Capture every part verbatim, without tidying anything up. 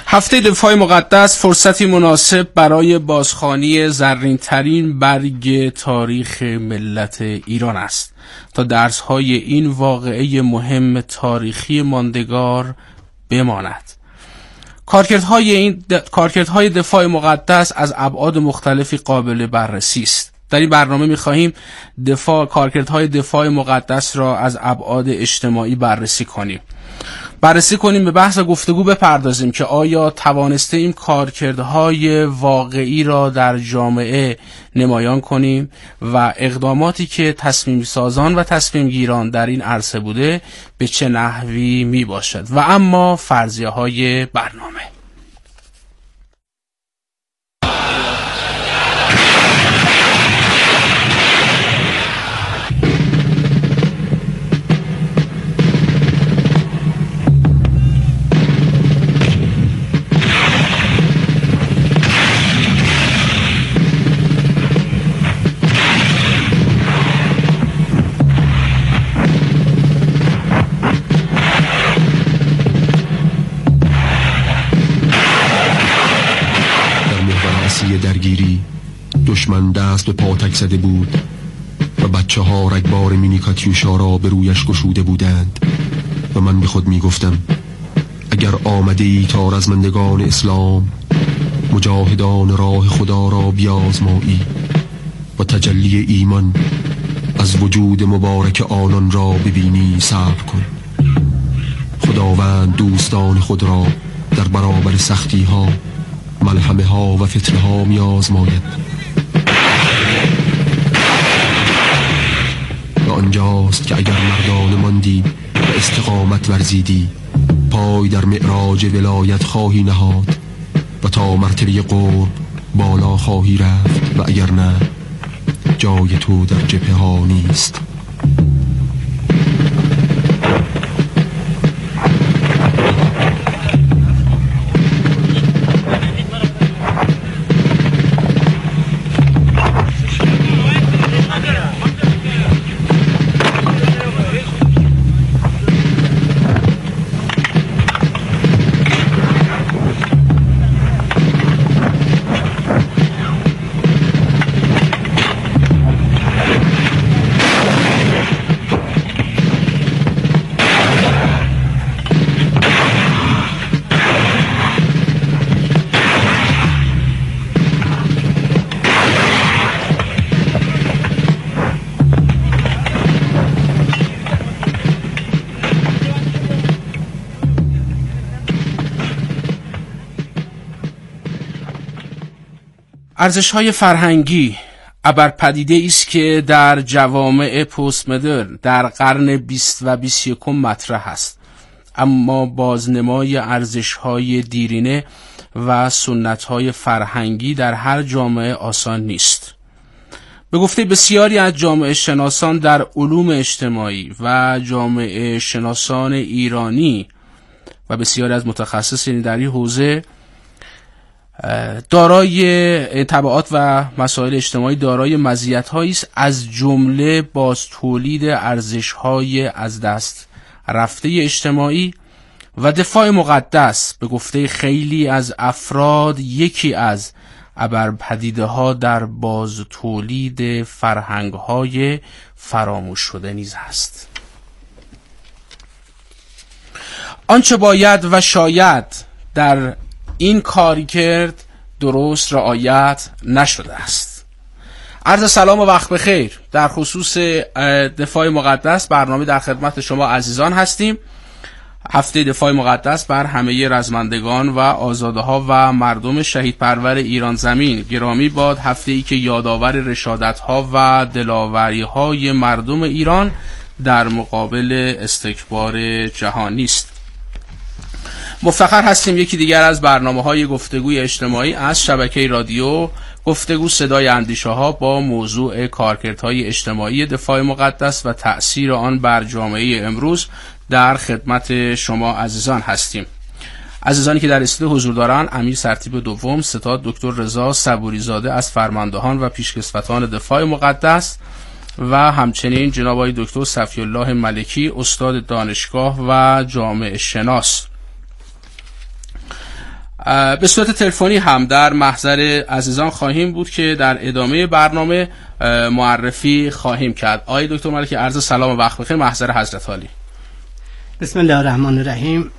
هفته دفاع مقدس فرصتی مناسب برای بازخوانی زرین‌ترین برگ تاریخ ملت ایران است تا درس‌های این واقعه مهم تاریخی ماندگار بماند. کارکردهای این د... کارکردهای دفاع مقدس از ابعاد مختلفی قابل بررسی است. در این برنامه می‌خواهیم دفاع کارکردهای دفاع مقدس را از ابعاد اجتماعی بررسی کنیم. بررسی کنیم به بحث و گفتگو بپردازیم که آیا توانسته ایم کارکردهای واقعی را در جامعه نمایان کنیم و اقداماتی که تصمیم سازان و تصمیم گیران در این عرصه بوده به چه نحوی می باشد. و اما فرضیه های برنامه. درگیری دشمن دست به پاتک زده بود و بچه ها رگبار مینی کاتیوشا را به رویش گشوده بودند و من به خود می گفتم اگر آمده ای تا رزمندگان اسلام مجاهدان راه خدا را بیازمایی و تجلی ایمان از وجود مبارک آنان را ببینی صبر کن. خداوند دوستان خود را در برابر سختی ها ملحمه ها و فتنه ها می آزماید و آنجاست که اگر مردان ماندی و استقامت ورزیدی پای در معراج ولایت خواهی نهاد و تا مرتبه قرب بالا خواهی رفت و اگر نه جای تو در جبهه ها نیست. ارزش‌های فرهنگی ابرپدیده است که در جوامع پست مدرن در قرن بیست و بیست و یکم مطرح است، اما بازنمای ارزش‌های دیرینه و سنت‌های فرهنگی در هر جامعه آسان نیست. به گفته بسیاری از جامعه شناسان در علوم اجتماعی و جامعه شناسان ایرانی و بسیاری از متخصصین در این حوزه، دارای تبعات و مسائل اجتماعی دارای مزیت‌هایی است، از جمله باز تولید ارزش‌های از دست رفته اجتماعی و دفاع مقدس به گفته خیلی از افراد یکی از ابرپدیده‌ها در باز تولید فرهنگ‌های فراموش شده نیز است. آنچه باید و شاید در این کاری کرد درست رعایت نشده است. عرض سلام و وقت بخیر. در خصوص دفاع مقدس برنامه در خدمت شما عزیزان هستیم. هفته دفاع مقدس بر همه رزمندگان و آزاده ها و مردم شهید پرور ایران زمین گرامی باد. هفته ای که یادآور رشادت ها و دلاوری های مردم ایران در مقابل استکبار جهانی است. مفتخر هستیم یکی دیگر از برنامه‌های گفتگوی اجتماعی از شبکه رادیو گفتگو صدای اندیشه ها با موضوع کارکردهای اجتماعی دفاع مقدس و تأثیر آن بر جامعه امروز در خدمت شما عزیزان هستیم. عزیزانی که در استودیو حضور دارند: امیر سرتیپ دوم، ستاد دکتر رضا صبوری زاده از فرماندهان و پیشکسوتان دفاع مقدس و همچنین جناب آقای دکتر صفی الله ملکی، استاد دانشگاه و جامعه شناس. به صورت تلفنی هم در محضر عزیزان خواهیم بود که در ادامه برنامه معرفی خواهیم کرد. آقای دکتر ملکی، عرض سلام و وقت بخیر محضر حضرت عالی. بسم الله الرحمن الرحیم.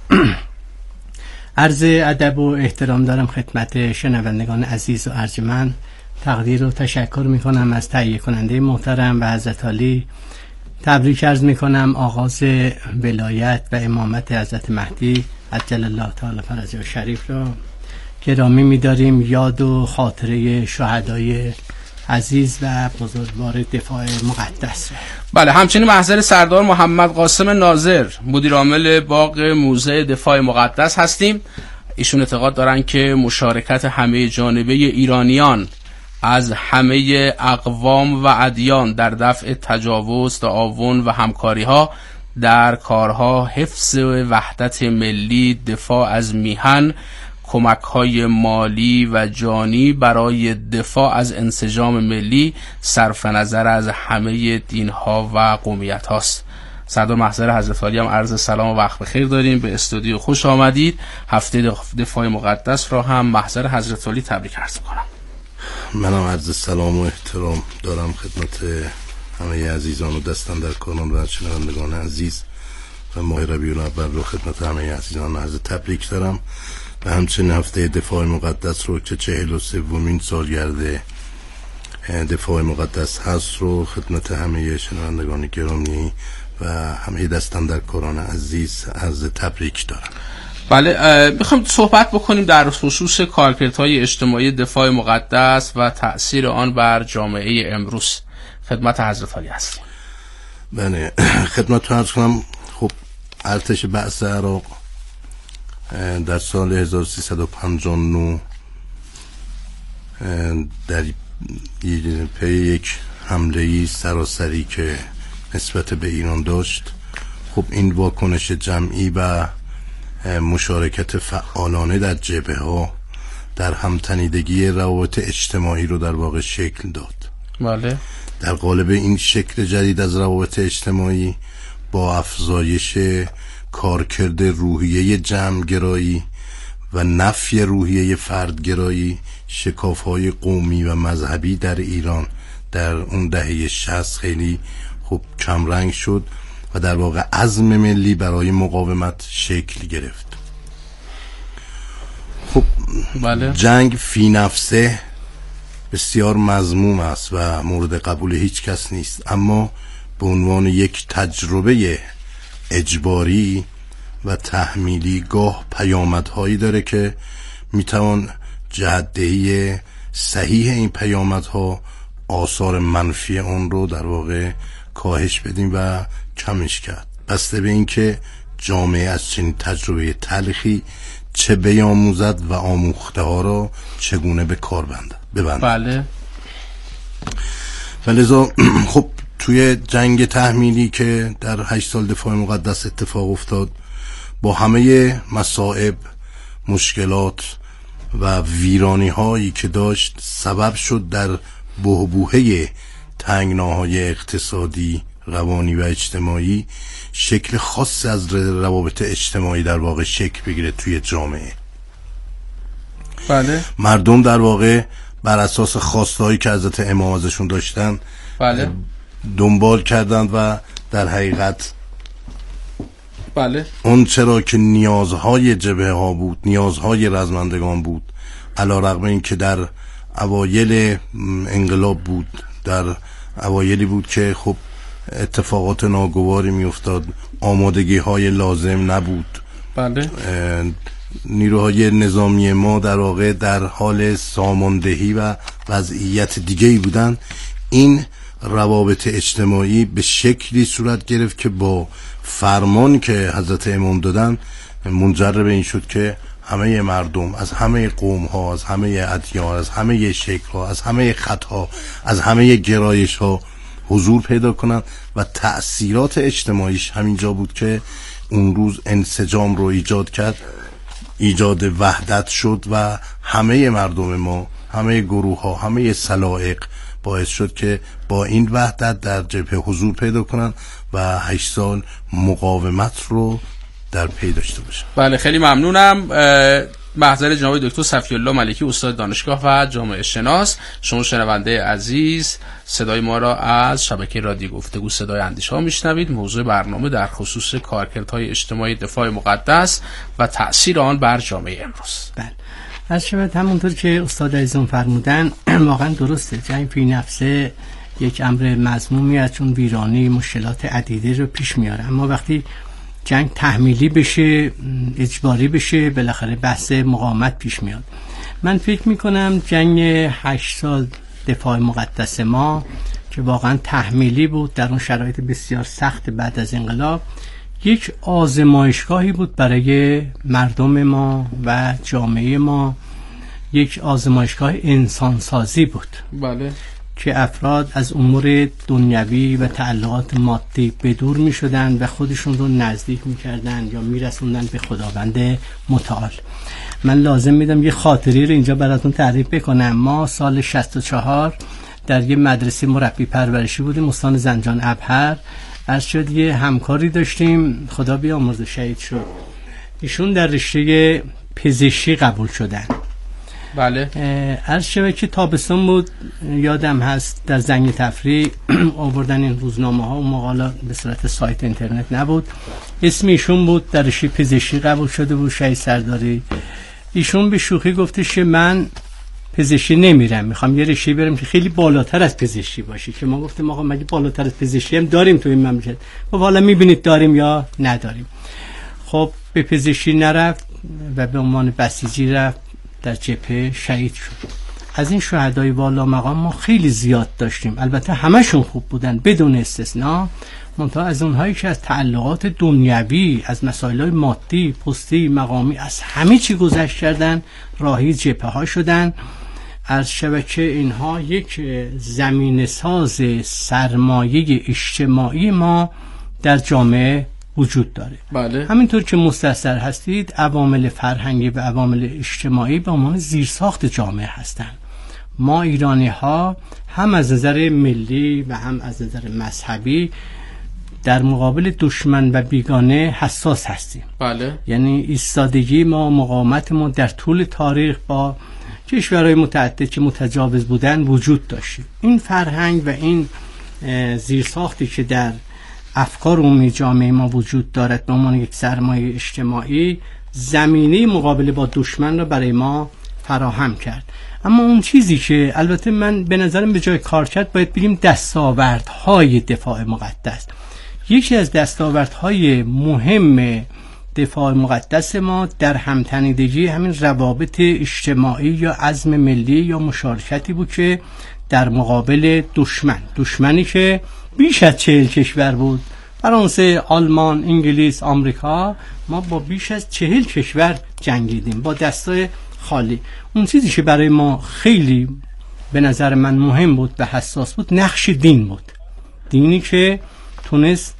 عرض ادب و احترام دارم خدمت شنوندگان عزیز و ارجمند. تقدیر و تشکر میکنم از تهیه کننده محترم و حضرت عالی. تبریک عرض میکنم آغاز ولایت و امامت حضرت مهدی عجل الله تعالی فرجه شریف را گرامی می‌داریم. یاد و خاطره شهدای عزیز و بزرگوار دفاع مقدس. بله، همچنین محضر سردار محمد قاسم ناظر مدیر عامل باغ موزه دفاع مقدس هستیم. ایشون اعتقاد دارن که مشارکت همه جانبه ایرانیان از همه اقوام و ادیان در دفع تجاوز، تعاون و همکاری ها در کارها حفظ وحدت ملی، دفاع از میهن، کمک‌های مالی و جانی برای دفاع از انسجام ملی صرف نظر از همه دین‌ها و قومیت‌هاست. سردار محضر حضرت عالی هم عرض سلام و وقت بخیر داریم. به استودیو خوش آمدید. هفته دفاع مقدس را هم محضر حضرت عالی تبریک عرض می‌کنم. منم عرض سلام و احترام دارم خدمت همه عزیزان و دستان در کانون و شنوندگان عزیز و ماه ربیع الاول رو خدمت همه عزیزان عرض تبریک دارم و همچنین هفته دفاع مقدس رو که چهل و سومین سالگرد دفاع مقدس هست رو خدمت همه شنوندگان گرامی و همه دستان در کانون عزیز عرض تبریک دارم. بله، میخوایم صحبت بکنیم در خصوص کارکردهای اجتماعی دفاع مقدس و تأثیر آن بر جامعه امروز. خدمت حضرت عالی هستیم. بله، خدمت رو عرض کنم. خب ارتش بعث عراق در سال هزار و سیصد و پنجاه و نه در پی یک حمله‌ای سراسری که نسبت به ایران داشت، خب این واکنش جمعی و مشارکت فعالانه در جبهه ها در همتنیدگی روابط اجتماعی رو در واقع شکل داد. بله. در قالب این شکل جدید از روابط اجتماعی با افزایش کارکرد روحیه جمع‌گرایی و نفی روحیه فردگرایی، شکاف‌های قومی و مذهبی در ایران در اون دهه شصت خیلی خوب کمرنگ شد و در واقع عزم ملی برای مقاومت شکل گرفت. خب بله. جنگ فی نفسه بسیار مذموم است و مورد قبول هیچ کس نیست، اما به عنوان یک تجربه اجباری و تحمیلی گاه پیامدهایی داره که میتوان جهت‌دهی صحیح این پیامدها، آثار منفی اون رو در واقع کاهش بدیم و کمش کرد، بسته به این که جامعه از چنین تجربه تلخی چه بیاموزد و آموخته ها را چگونه به کار ببندد. بله. فلذا خب توی جنگ تحمیلی که در هشت سال دفاع مقدس اتفاق افتاد، با همه مصائب، مشکلات و ویرانی هایی که داشت، سبب شد در بحبوحه تنگناهای اقتصادی، روانی و اجتماعی شکل خاص از روابط اجتماعی در واقع شکل بگیره توی جامعه. بله. مردم در واقع بر اساس خواستهایی که حضرت امام ازشون داشتن بله دنبال کردند و در حقیقت بله اون چرا که نیازهای جبهه ها بود، نیازهای رزمندگان بود، علی رغم این که در اوایل انقلاب بود، در اوایلی بود که خب اتفاقات ناگواری می افتاد، آمادگی های لازم نبود. بله. نیروهای نظامی ما در واقع در حال ساماندهی و وضعیت دیگه‌ای بودن. این روابط اجتماعی به شکلی صورت گرفت که با فرمان که حضرت امام دادن منجر به این شد که همه مردم از همه قوم ها، از همه ادیان، از همه شکل ها، از همه خط ها، از همه گرایش ها حضور پیدا کنند و تأثیرات اجتماعیش همینجا بود که اون روز انسجام رو ایجاد کرد، ایجاد وحدت شد و همه مردم ما، همه گروه ها، همه سلائق باعث شد که با این وحدت در جبهه حضور پیدا کنن و هشت سال مقاومت رو در پی داشته باشن. بله خیلی ممنونم. محضر جناب دکتر صفی الله ملکی استاد دانشگاه و جامعه شناس. شما شنونده عزیز صدای ما را از شبکه رادیو گفتگو صدای اندیشه ها میشنوید. موضوع برنامه در خصوص کارکردهای اجتماعی دفاع مقدس و تأثیر آن بر جامعه امروز. بله، از شبت همونطور که استاد عزیزم فرمودن واقعا درسته. جنگ فی نفسه یک امر مذمومی است، چون ویرانی مشکلات عدیده رو پیش میاره. اما وقتی جنگ تحمیلی بشه، اجباری بشه، بالاخره بحث مقاومت پیش میاد. من فکر میکنم جنگ هشت سال دفاع مقدس ما که واقعا تحمیلی بود در اون شرایط بسیار سخت بعد از انقلاب، یک آزمایشگاهی بود برای مردم ما و جامعه ما، یک آزمایشگاه انسانسازی بود. بله، که افراد از امور دنیوی و تعلقات مادی بدور می شدن و خودشون رو نزدیک می کردن یا می رسوندن به خداوند متعال. من لازم میدم یه خاطری رو اینجا براتون تعریف بکنم. ما سال شصت و چهار در یه مدرسه مربی پرورشی بودیم، استان زنجان ابهر. عرض شد یه همکاری داشتیم، خدا بیامرزه، شهید شد. ایشون در رشته پزشکی قبول شدن. بله. عرض شد که تابستان بود، یادم هست در زنگ تفریح آوردن این روزنامه ها و مقالات، به صورت سایت اینترنت نبود. اسم ایشون بود، در رشته پزشکی قبول شده بود، شهید سرداری. ایشون به شوخی گفتش که من پزشکی نمیرم، میخوام یه رشته برم که خیلی بالاتر از پزشکی باشه. که ما گفتیم آقا مگه بالاتر از پزشکی هم داریم تو این مملکت؟ خب حالا میبینید داریم یا نداریم. خب به پزشکی نرفت و به عنوان بسیجی رفت، در جبهه شهید شد. از این شهدای والا مقام ما خیلی زیاد داشتیم، البته همشون خوب بودن بدون استثناء، منتها از اونهایی که از تعلقات دنیوی، از مسائل مادی، پستی، مقامی، از همه چی گذشت کردن، راهی جبهه ها شدن. از شبکه اینها یک زمین ساز سرمایه اجتماعی ما در جامعه وجود داره. بله. همینطور که مستثر هستید، عوامل فرهنگی و عوامل اجتماعی به عنوان زیرساخت جامعه هستند. ما ایرانی ها هم از نظر ملی و هم از نظر مذهبی در مقابل دشمن و بیگانه حساس هستیم. بله. یعنی ایستادگی ما، مقاومت ما در طول تاریخ با کشورهای متعدد که متجاوز بودن وجود داشت. این فرهنگ و این زیرساختی که در افکار عمومی جامعه ما وجود دارد به عنوان یک سرمایه اجتماعی، زمینه مقابله با دشمن را برای ما فراهم کرد. اما اون چیزی که البته من به نظرم به جای کار کرد، باید بگیم دستاوردهای دفاع مقدس. یکی از دستاوردهای مهم دفاع مقدس ما در همتنیدگی همین روابط اجتماعی یا عزم ملی یا مشارکتی بود که در مقابل دشمن، دشمنی که بیش از چهل کشور بود، فرانسه، آلمان، انگلیس، آمریکا، ما با بیش از چهل کشور جنگیدیم با دستای خالی. اون چیزی که برای ما خیلی به نظر من مهم بود و حساس بود، نقش دین بود. دینی که تونست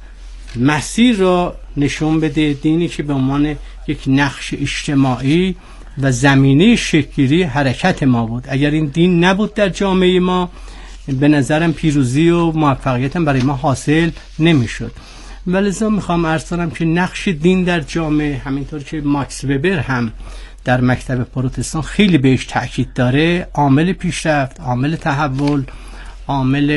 مسیر را نشون بده، دینی که به عنوان یک نقش اجتماعی و زمینه شکل‌گیری حرکت ما بود. اگر این دین نبود در جامعه ما، به نظرم پیروزی و موفقیت هم برای ما حاصل نمیشد. ولذا میخوام عرض کنم که نقش دین در جامعه، همینطور که ماکس وبر هم در مکتب پروتستان خیلی بهش تأکید داره، عامل پیشرفت، عامل تحول، عامل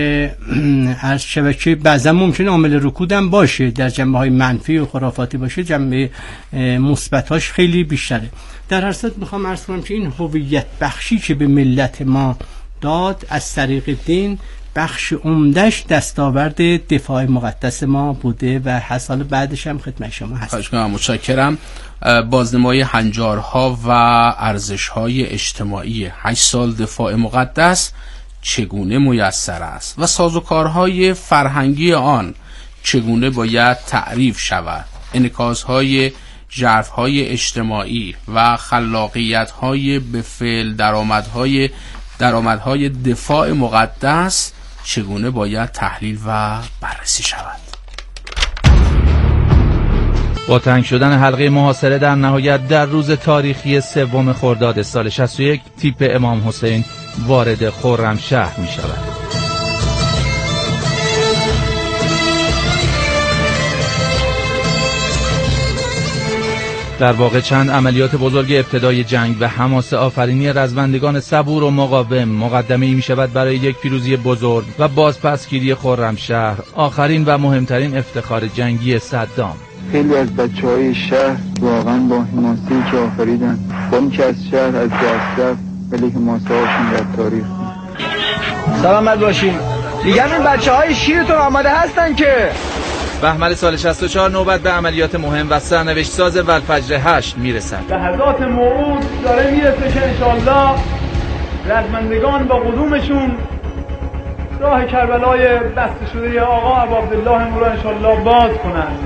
از شبکه، بعضا ممکنه عامل رکود هم باشه، در جنبه های منفی و خرافاتی باشه، جنبه مثبتاش خیلی بیشتره. در هر صورت میخوام عرض کنم که این هویت بخشی که به ملت ما داد از طریق دین، بخش عمدش دستاورد دفاع مقدس ما بوده و حسال بعدش هم خدمت شما هست. خواهش می‌کنم، متشکرم. بازنمایی هنجارها و ارزش‌های اجتماعی هشت سال دفاع مقدس چگونه میسر است و سازوکارهای فرهنگی آن چگونه باید تعریف شود، انعکاس‌های ژرف‌های اجتماعی و خلاقیت‌های به فعل درآمدهای درآمدهای دفاع مقدس چگونه باید تحلیل و بررسی شود. با تنگ شدن حلقه محاصره در نهایت در روز تاریخی سوم خرداد سال شصت و یک، تیپ امام حسین وارد خرمشهر می شود. در واقع چند عملیات بزرگ ابتدای جنگ و حماسه آفرینی رزمندگان صبور و مقاوم مقدمه‌ای می‌شود برای یک پیروزی بزرگ و بازپسگیری خرمشهر، آخرین و مهمترین افتخار جنگی صدام. خیلی از بچه‌های شهر واقعا با حماسه‌ای که آفریدن، با اینکه از شهر از دست رفت ولی حماسه‌هاشون در تاریخ. سلامت باشین. دیگر این بچه‌های شیرتون آماده هستن که بهمن سال شصت و چهار نوبت به عملیات مهم و سرنوشت ساز والفجر هشت میرسد. لحظات موعود داره میرسه که انشالله رزمندگان با قدومشون راه کربلای بسته شده آقا ابو عبدالله ما رو انشالله باز کنند.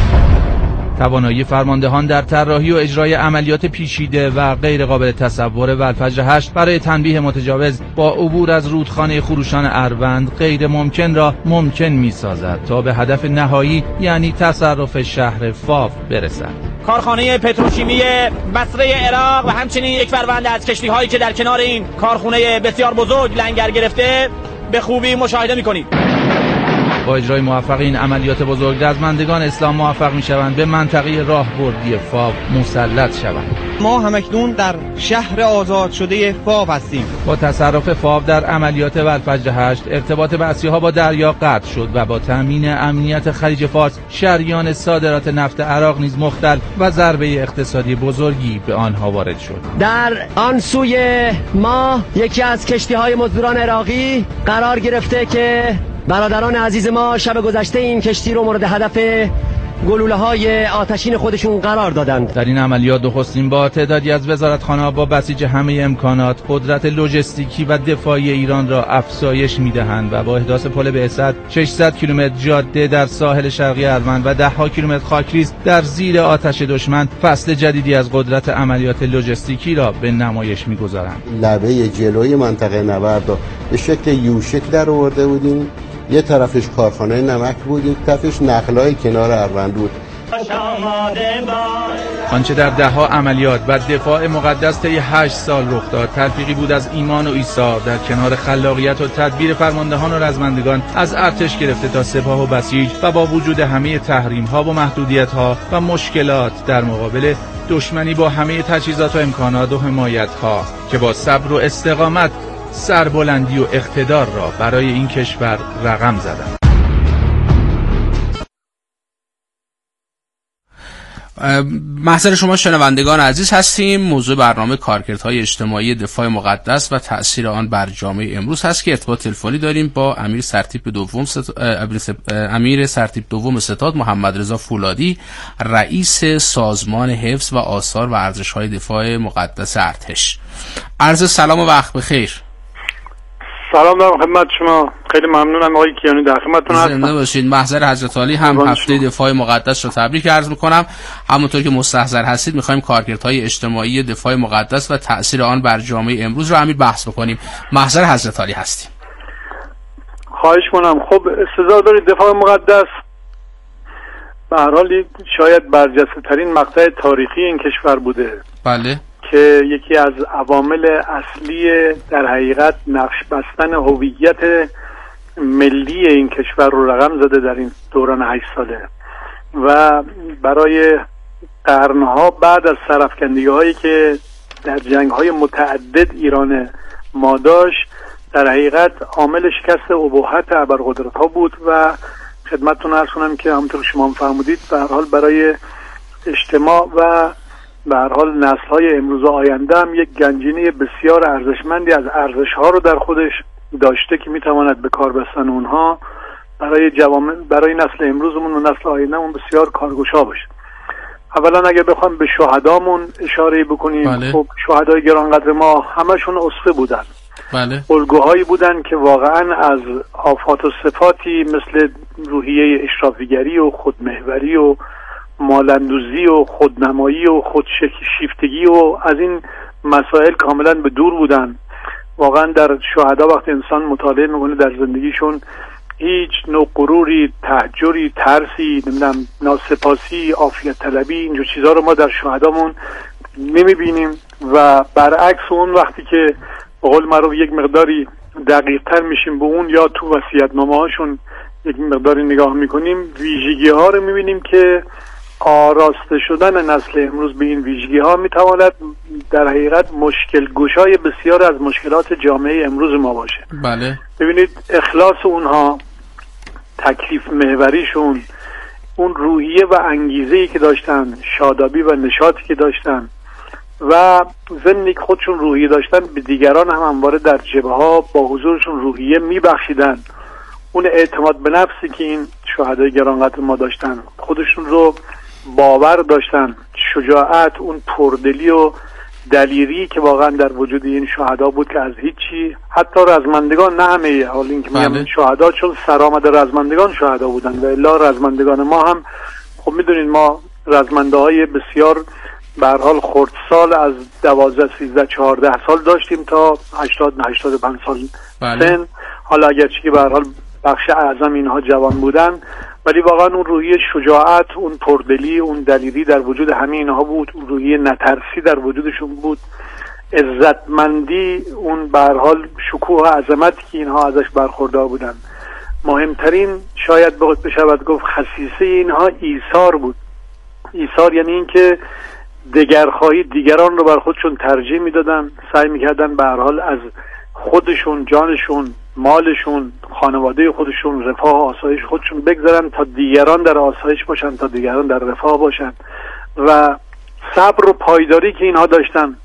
توانایی فرماندهان در طراحی و اجرای عملیات پیچیده و غیر قابل تصور والفجر هشت برای تنبیه متجاوز با عبور از رودخانه خروشان اروند غیر ممکن را ممکن می سازد تا به هدف نهایی یعنی تصرف شهر فاو برسد. کارخانه پتروشیمی بصره عراق و همچنین یک فروند از کشتی هایی که در کنار این کارخانه بسیار بزرگ لنگر گرفته به خوبی مشاهده می کنید. با اجرای موفق این عملیات بزرگ رزمندگان اسلام موفق می شوند به منطقه راهبردی فاو مسلط شوند. ما همکنون در شهر آزاد شده فاو هستیم. با تصرف فاو در عملیات والفجر هشت ارتباط مسیحا با دریا قطع شد و با تامین امنیت خلیج فارس شریان صادرات نفت عراق نیز مختل و ضربه اقتصادی بزرگی به آنها وارد شد. در آن سوی ما یکی از کشتی‌های مزدوران عراقی قرار گرفته که برادران عزیز ما شب گذشته این کشتی رو مورد هدف گلوله‌های آتشین خودشون قرار دادند. در این عملیات نخستین با تعدادی از وزارتخانه‌ها با بسیج همه امکانات قدرت لوجستیکی و دفاعی ایران را افزایش می‌دهند و با احداث پل بعثت ششصد کیلومتر جاده در ساحل شرقی اروند و ده ها کیلومتر خاکریز در زیر آتش دشمن فصل جدیدی از قدرت عملیات لوجستیکی را به نمایش می‌گذارند. لبه جلوی منطقه نبرد را به شکل یوشک در آورده بودیم. یه طرفش کارخانه نمک بود، یک طرفش نخلای کنار اروند بود. آنچه در ده ها عملیات و دفاع مقدس طی هشت سال رخ داد تلفیقی بود از ایمان و ایثار در کنار خلاقیت و تدبیر فرماندهان و رزمندگان از ارتش گرفته تا سپاه و بسیج و با وجود همه تحریم ها و محدودیت ها و مشکلات در مقابل دشمنی با همه تجهیزات و امکانات و حمایت ها که با صبر و استقامت سربلندی و اقتدار را برای این کشور رقم زدند. محضر شما شنوندگان عزیز هستیم. موضوع برنامه کارکردهای اجتماعی دفاع مقدس و تأثیر آن بر جامعه امروز هست که ارتباط تلفنی داریم با امیر سرتیپ دوم ست... امیر سرتیپ دوم ستاد محمد رضا فولادی، رئیس سازمان حفظ و آثار و ارزش‌های دفاع مقدس ارتش. عرض سلام و وقت بخیر. سلام دارم خدمت شما. خیلی ممنونم آقای کیانی، در خدمتتون هستم. زنده باشید. محضر حضرت عالی هم هفته دفاع مقدس رو تبریک عرض میکنم. همونطور که مستحضر هستید میخوایم کارکردهای اجتماعی دفاع مقدس و تأثیر آن بر جامعه امروز رو همین بحث بکنیم. محضر حضرت عالی هستیم. خواهش کنم. خب استظهار دارید دفاع مقدس به هر حال شاید برجسته ترین مقطع تاریخی این کشور بوده. بله. که یکی از عوامل اصلی در حقیقت نقش بستن هویت ملی این کشور رو رقم زده در این دوران هشت ساله و برای قرنها بعد از سرافکندگی هایی که در جنگ های متعدد ایران ما داشت در حقیقت عامل شکست ابهت ابرقدرت ها بود و خدمتتون عرض کنم که همونطور شما هم فرمودید به هر حال برای اجتماع و به هر حال نسل‌های امروز و آینده هم یک گنجینه بسیار ارزشمندی از ارزش‌ها رو در خودش داشته که می‌تواند به کار بستن اونها برای جوامع برای نسل امروزمون و نسل آیندهمون بسیار کارگشا باشه. اولا اگر بخوام به شهدامون اشاره بکنیم، بله. خب شهدای گرانقدر ما همشون اسوه بودن. بله. الگوهایی بودن که واقعا از آفات و صفاتی مثل روحیه اشرافیگری و خودمحوری و مالندوزی و خودنمایی و خودشیفتگی و از این مسائل کاملا به دور بودن. واقعا در شهدا وقتی انسان مطالعه میکنه در زندگیشون هیچ نوع غروری، تحجری، ترسی، نمیدونم ناسپاسی، عافیت طلبی، اینجور چیزها رو ما در شهدامون نمیبینیم و برعکس اون وقتی که به قول معروف یک مقداری دقیق تر میشیم به اون یا تو وصیت‌نامه هاشون یک مقداری نگاه میکنیم ویژگی ها رو میبینیم که آراسته شدن نسل امروز به این ویژگی ها میتواند در حقیقت مشکل گشای بسیار از مشکلات جامعه امروز ما باشه. بله. ببینید اخلاص اونها، تکلیف محوریشون، اون روحیه و انگیزه‌ای که داشتن، شادابی و نشاطی که داشتن و ضمن که خودشون روحیه داشتن به دیگران هم همواره در جبهه‌ها با حضورشون روحیه میبخشیدن. اون اعتماد به نفسی که این شهدای گرانقدر ما داشتن، خودشون رو باور داشتن، شجاعت، اون پردلی و دلیری که واقعا در وجود این شهدا بود که از هیچی، حتی رزمندگان، نه همه، حالا اینکه میگم شهدا چون سرآمد رزمندگان شهدا بودن و الا رزمندگان ما هم خب میدونید ما رزمنده های بسیار به هر حال خردسال از دوازده سیزده چهارده سال داشتیم تا هشتاد هشتاد و پنج سال بله. سن. حالا اگرچه که به هر حال بخش اعظم اینها جوان بودن، ولی واقعا اون روحیه شجاعت، اون پردلی، اون دلیری در وجود همه اینها بود، اون روحیه نترسی در وجودشون بود، عزتمندی، اون به هر حال شکوه و عظمتی که اینها ازش برخوردار بودن. مهمترین شاید بشود گفت خصیصه اینها ایثار بود. ایثار یعنی این که دگرخواهی، دیگران رو بر خودشون ترجیح میدادن، سعی میکردن به هر حال از خودشون، جانشون، مالشون، خانواده خودشون، رفاه و آسایش خودشون بگذارن تا دیگران در آسایش باشن، تا دیگران در رفاه باشن. و صبر و پایداری که اینها داشتن،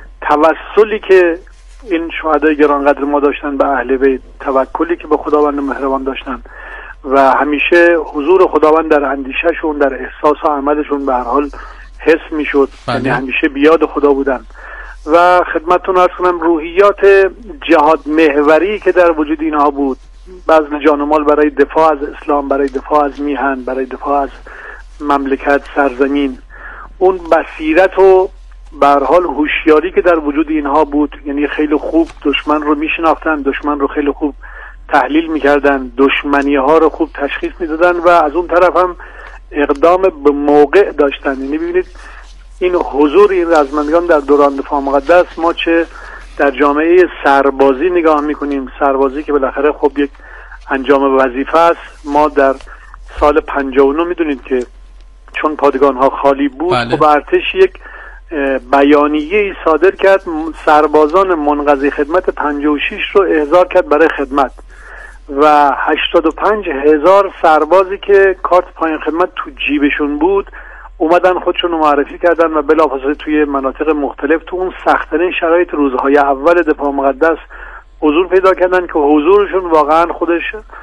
توسلی که این شهدای گرانقدر ما داشتن به اهل بیت، توکلی که به خداوند مهربان داشتن و همیشه حضور خداوند در اندیشهشون، در احساس و عملشون به هر حال حس میشد، یعنی همیشه بیاد خدا بودن. و خدمتتون عرض کنم روحیات جهاد محوری که در وجود اینها بود، بذل جان و مال برای دفاع از اسلام، برای دفاع از میهن، برای دفاع از مملکت، سرزمین، اون بصیرت و به هر حال هوشیاری که در وجود اینها بود، یعنی خیلی خوب دشمن رو میشناختن، دشمن رو خیلی خوب تحلیل میکردن، دشمنی ها رو خوب تشخیص میدادن و از اون طرف هم اقدام به موقع داشتن. یعنی ببینید این حضور این رزمندگان در دوران دفاع مقدس، ما چه در جامعه سربازی نگاه میکنیم، سربازی که بالاخره خب یک انجام وظیفه است. ما در سال پنجاه و نه میدونید که چون پادگان ها خالی بود، بله. خب ارتش یک بیانیه‌ای صادر کرد، سربازان منقضی خدمت پنجاه و شش رو احضار کرد برای خدمت و هشتاد و پنج هزار سربازی که کارت پایان خدمت تو جیبشون بود اومدن خودشون رو معرفی کردن و بلافاصله توی مناطق مختلف تو اون سخت‌ترین شرایط روزهای اول دفاع مقدس حضور پیدا کردن که حضورشون واقعا خودش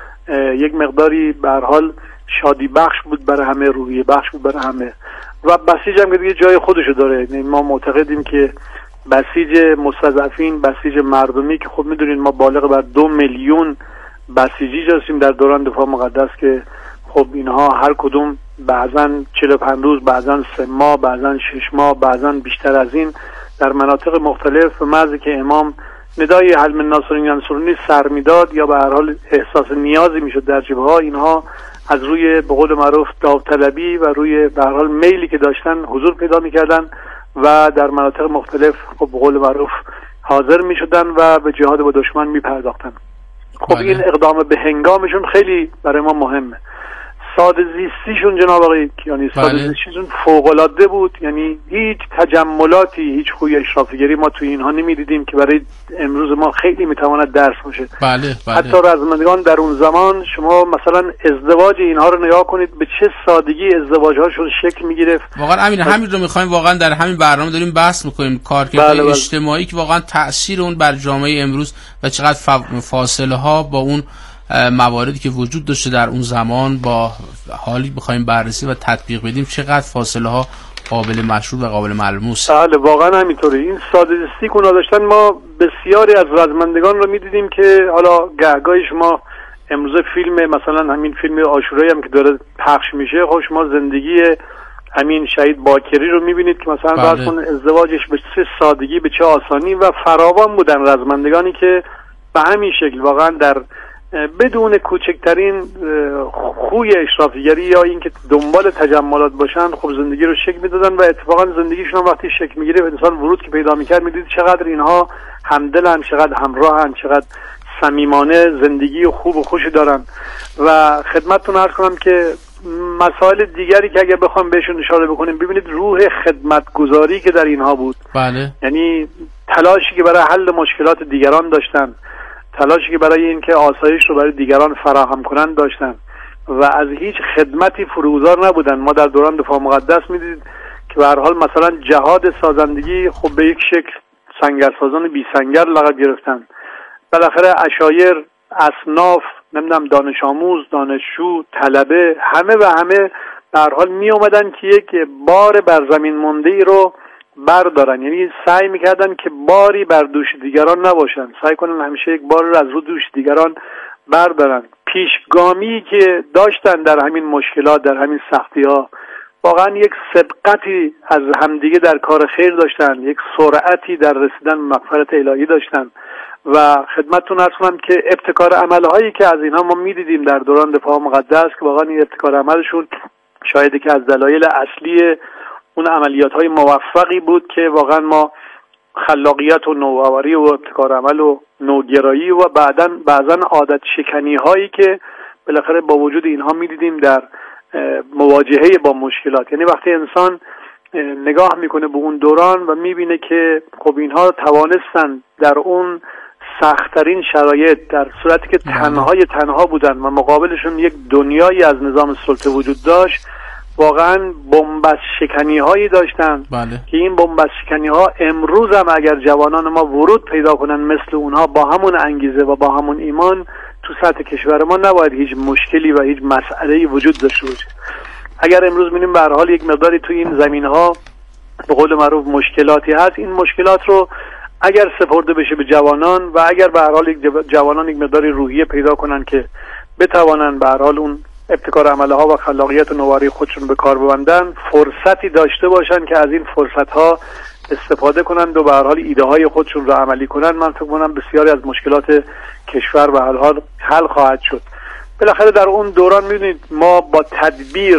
یک مقداری به هر حال شادی بخش بود برای همه، روحیه بخش بود برای همه. و بسیج هم که دیگه جای خودشو داره. ما معتقدیم که بسیج مستضعفین، بسیج مردمی که خب میدونید ما بالغ بر دو میلیون بسیجی داشتیم در دوران دفاع مقدس که خب اینها هر کدوم بعضاً چهل و پنج روز، بعضاً سه ماه، بعضاً شش ماه، بعضاً بیشتر از این در مناطق مختلف، به محض که امام ندای حل من ناصرین ینصرونی سر میداد یا به هر حال احساس نیازی میشد در جبهه‌ها، اینها از روی به قول معروف داوطلبی و روی به هر حال میلی که داشتن حضور پیدا میکردن و در مناطق مختلف خب به قول معروف حاضر میشدن و به جهاد با دشمن میپرداختن. خب بله. این اقدام به هنگامشون خیلی برای ما مهمه. ساده زیستیشون جناب آقای کیانی، ساده بله. زیستیشون فوق‌العاده بود، یعنی هیچ تجملاتی، هیچ خوی اشرافیگری ما توی اینها نمیدیدیم که برای امروز ما خیلی میتواند درس باشه. بله بله. حتی رزمندگان در اون زمان شما مثلا ازدواج اینها رو نگاه کنید به چه سادگی ازدواج هاشون شکل میگیرفت. واقعا امین همین رو میخوایم واقعا در همین برنامه داریم بحث میکنیم، کارکردهای بله بله. اجتماعی که واقعا تأثیر اون بر جامعه امروز و چقدر فاصله ها با اون مواردی که وجود داشته در اون زمان با حالی بخوایم بررسی و تطبیق بدیم چقدر فاصله ها قابل مشهود و قابل ملموس. بله واقعا همینطوره. این ساده‌زیستی که داشتن ما بسیاری از رزمندگان رو میدیدیم که حالا گهگاهی شما امروز فیلم مثلا همین فیلم عاشورایی هم که داره پخش میشه، خوش ما زندگی همین شهید باکری رو میبینید که مثلا بله. براتون ازدواجش به چه سادگی، به چه آسانی و فراوان بودن رزمندگانی که به همین شکل واقعا در بدون کوچکترین خوی اشرافیگری یا اینکه دنبال تجملات باشن خب زندگی رو شکل میدادن و اتفاقا زندگیشون وقتی شکل میگیره انسان ورود که پیدا میکرد میدید چقدر اینها همدلن، چقدر همراهن، چقدر صمیمانه زندگی خوب و خوشی دارن. و خدمتتون عرض کنم که مسائل دیگری که اگه بخوام بهشون اشاره بکنیم، ببینید روح خدمتگزاری که در اینها بود. بله. یعنی تلاشی که برای حل مشکلات دیگران داشتن، تلاشی که برای اینکه آسایش رو برای دیگران فراهم کنن داشتن و از هیچ خدمتی فروگذار نبودن. ما در دوران دفاع مقدس میدید که به هر حال مثلا جهاد سازندگی خب به یک شکل سنگرسازان بی سنگر لقب گرفتن. بالاخره عشایر، اصناف، نمیدونم دانش آموز، دانشجو، طلبه، همه و همه به هر حال می اومدن که یک بار بر زمین مانده ای رو بردارن. یعنی سعی میکردن که باری بر دوش دیگران نباشن، سعی کنن همیشه یک بار رو از رو دوش دیگران بردارن. پیشگامی که داشتن در همین مشکلات، در همین سختی ها، واقعا یک سبقتی از همدیگه در کار خیر داشتن، یک سرعتی در رسیدن به مغفرت الهی داشتن. و خدمتتون عرض کنم که ابتکار عملهایی که از اینها ما میدیدیم در دوران دفاع مقدس که واقعا این ابتکار عملشون شاید که از دلایل اصلی اون عملیات های موفقی بود که واقعا ما خلاقیت و نوآوری و ابتکار عمل و نوگرایی و بعداً بعضاً عادت شکنی هایی که بالاخره با وجود اینها میدیدیم در مواجهه با مشکلات. یعنی وقتی انسان نگاه میکنه به اون دوران و میبینه که خب اینها توانستن در اون سخت‌ترین شرایط، در صورتی که تنهای تنها بودن و مقابلشون یک دنیایی از نظام سلطه وجود داشت، واقعا بنبست شکنی هایی داشتن. بله. که این بنبست شکنی ها امروز هم اگر جوانان ما ورود پیدا کنن مثل اونها با همون انگیزه و با همون ایمان، تو سطح کشور ما نباید هیچ مشکلی و هیچ مسئله‌ای وجود داشته باشه. اگر امروز می‌بینیم به هر حال یک مقداری تو این زمین‌ها به قول معروف مشکلاتی هست، این مشکلات رو اگر سپرده بشه به جوانان و اگر به هر حال یک جوانان یک مقداری روحیه پیدا کنن که بتوانن به هر حال اون ابتکار عملها و خلاقیت و نوآوری خودشون به کار ببندن، فرصتی داشته باشن که از این فرصت‌ها استفاده کنند و به هر حال ایده های خودشون رو عملی کنن، من فکر می‌کنم بسیاری از مشکلات کشور به هر حال حل خواهد شد. بالاخره در اون دوران می‌بینید ما با تدبیر،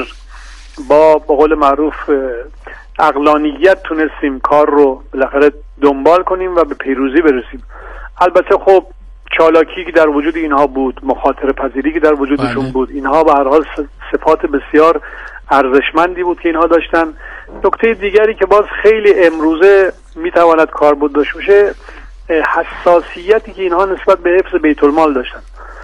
با به قول معروف عقلانیت تونستیم کار رو بالاخره دنبال کنیم و به پیروزی برسیم. البته خب چالاکی که در وجود اینها بود، مخاطره پذیری که در وجودشون بله. بود، اینها به هر حال صفات بسیار ارزشمندی بود که اینها داشتن. نکته دیگری که باز خیلی امروزه میتواند کاربرد داشته باشه، حساسیتی که اینها نسبت به حفظ بیت المال داشتن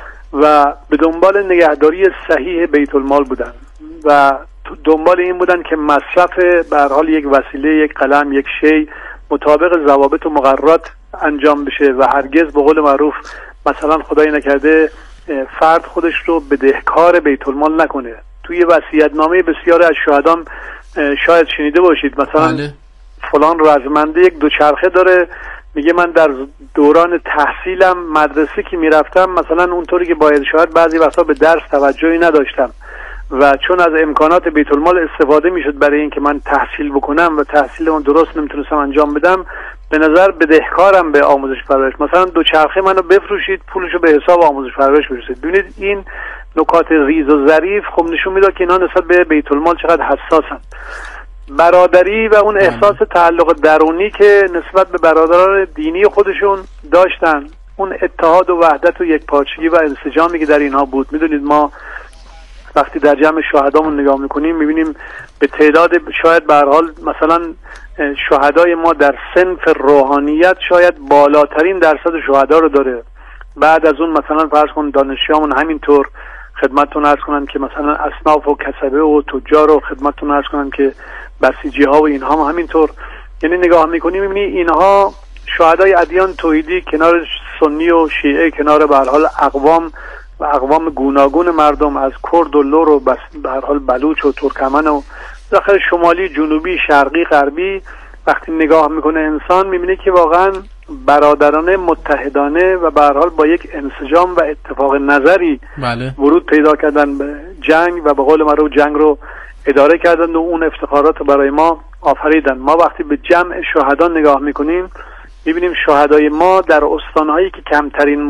و به دنبال نگهداری صحیح بیت المال بودن و دنبال این بودن که مصرف به هر حال یک وسیله، یک قلم، یک شی مطابق ضوابط و مقررات انجام بشه و هرگز به قول معروف مثلا خدای نکرده فرد خودش رو بدهکار بیت المال نکنه. توی وصیت‌نامه بسیار از شهدان شاید شنیده باشید، مثلا بله. فلان رزمنده یک دوچرخه داره، میگه من در دوران تحصیلم مدرسه که میرفتم مثلا اونطوری که باید شاید بعضی وقتا به درس توجهی نداشتم و چون از امکانات بیت المال استفاده میشد برای اینکه من تحصیل بکنم و تحصیل اون درست نمیتونستم انجام بدم، به نظر بدهکارم به آموزش پرورش. مثلا دوچرخه منو بفروشید، پولشو به حساب آموزش پرورش برسید. ببینید این نکات ریز و ظریف خب نشون میده که اینا نسبت به بیت المال چقدر حساسن. برادری و اون احساس تعلق درونی که نسبت به برادران دینی خودشون داشتن، اون اتحاد و وحدت و یکپارچگی و انسجامی که در اینها بود. میدونید ما وقتی در جمع شهدامون نگاه میکنیم میبینیم به تعداد شاید به هر حال مثلا شهدای ما در صنف روحانیت شاید بالاترین درصد شهدا رو داره. بعد از اون مثلا فرض کن دانشجویامون همینطور، خدمتتون عرض کنم که مثلا اصناف و کسبه و تجار و خدمتتون عرض کنم که بسیجی ها و اینها هم همینطور. یعنی نگاه میکنیم میبینی اینها شهدای ادیان توحیدی کنار سنی و شیعه، کنار به هر حال اقوام و اقوام گوناگون مردم از کرد و لور و به هر حال بلوچ و ترکمن و داخل شمالی، جنوبی، شرقی، غربی، وقتی نگاه میکنه انسان میبینه که واقعا برادرانه، متحدانه و به هر حال با یک انسجام و اتفاق نظری بله. ورود پیدا کردن به جنگ و به قول معروف جنگ رو اداره کردن و اون افتخارات رو برای ما آفریدن. ما وقتی به جمع شهدا نگاه میکنیم میبینیم شهدای ما در استانهایی که کمترین